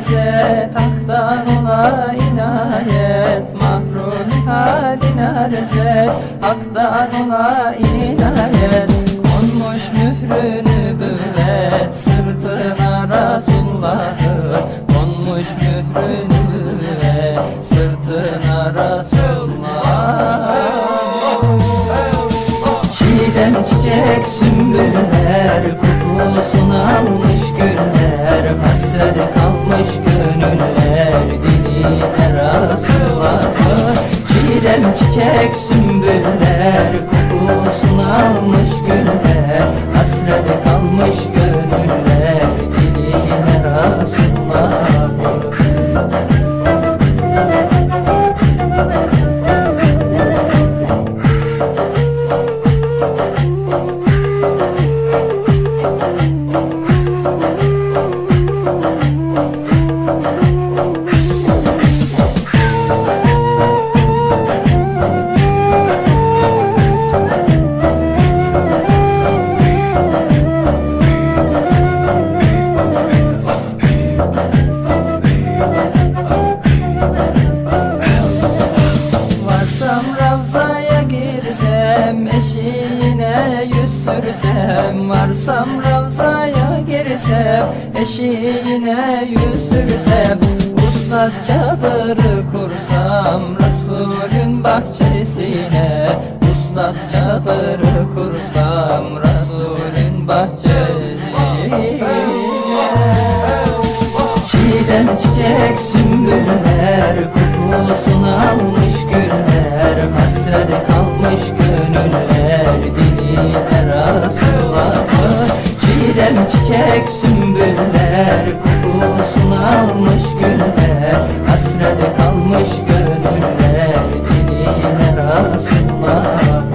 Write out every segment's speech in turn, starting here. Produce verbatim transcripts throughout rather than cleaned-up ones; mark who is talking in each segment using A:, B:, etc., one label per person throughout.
A: lezzet, haktan ola inayet. Mahrumi haline lezzet, haktan ola inayet. Konmuş mührü nübüvvet, sırtına Resulullah'ın. Konmuş mührü nübüvvet, sırtına Resulullah'ın. Çiğdem, çiçek, sümbüller, kokusunu almış güller. Hasret kalmış gönüller, diline Resulullah'ın. Çiğdem, çiçek, sümbüller, kokusunu almış güller. Hasret kalmış gönüller, diline Resulullah'ın. Eşiğine yüz sürsem, varsam Ravza'ya girsem, eşiğine yüz sürsem, uslat çadırı kursam Resulün bahçesine. Uslat çadırı kursam Resulün bahçesine. Çiğdem, çiçek, sümbüller, kokusunu almış güller. Hasret kalmış gönüller, diline Resulullah'ın. Çiğdem, çiçek, sümbüller, kokusunu almış güller. Hasret kalmış gönüller, diline Resulullah'ın.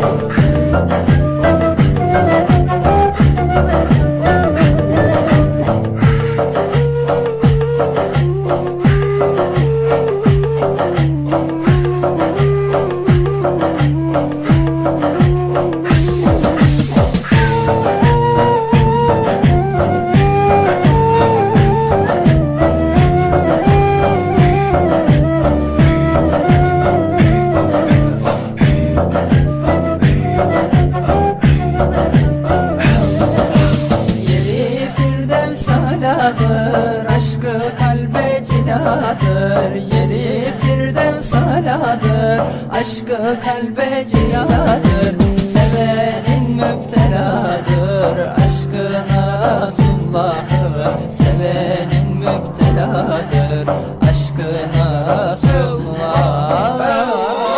A: Aşkı kalbe ciladır, yeri Firdevs aladır. Aşkı kalbe ciladır, sevenin müpteladır. Aşkına Resulullah'ı, sevenin müpteladır. Aşkına Resulullah'ı.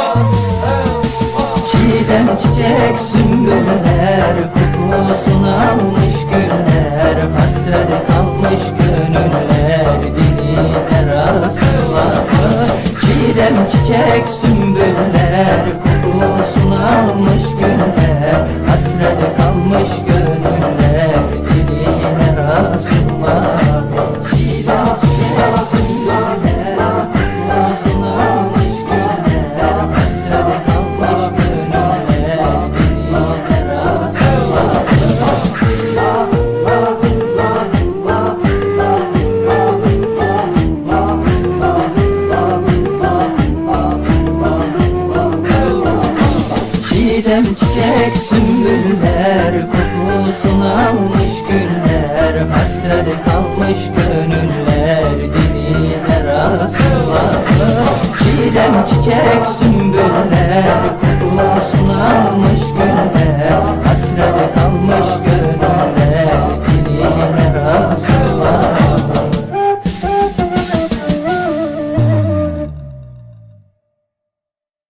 A: Çiğdem, çiçek, sümbüller, kokusunu almış güller. Hasret kalmış gönüller, diline Resulullah'ın. Çiğdem, çiçek, sümbüller, kokusunu almış güller. Hasret kalmış gönüller, diline Resulullah'ın. Çiğdem, çiçek, sümbüller, kokusunu almış güller. Hasret kalmış gönüller, diline Resulullah'ın. Çiğdem, çiçek, sümbüller, kokusunu almış güller. Hasret kalmış gönüller, diline Resulullah'ın. Çiğdem, çiçek, sümbüller.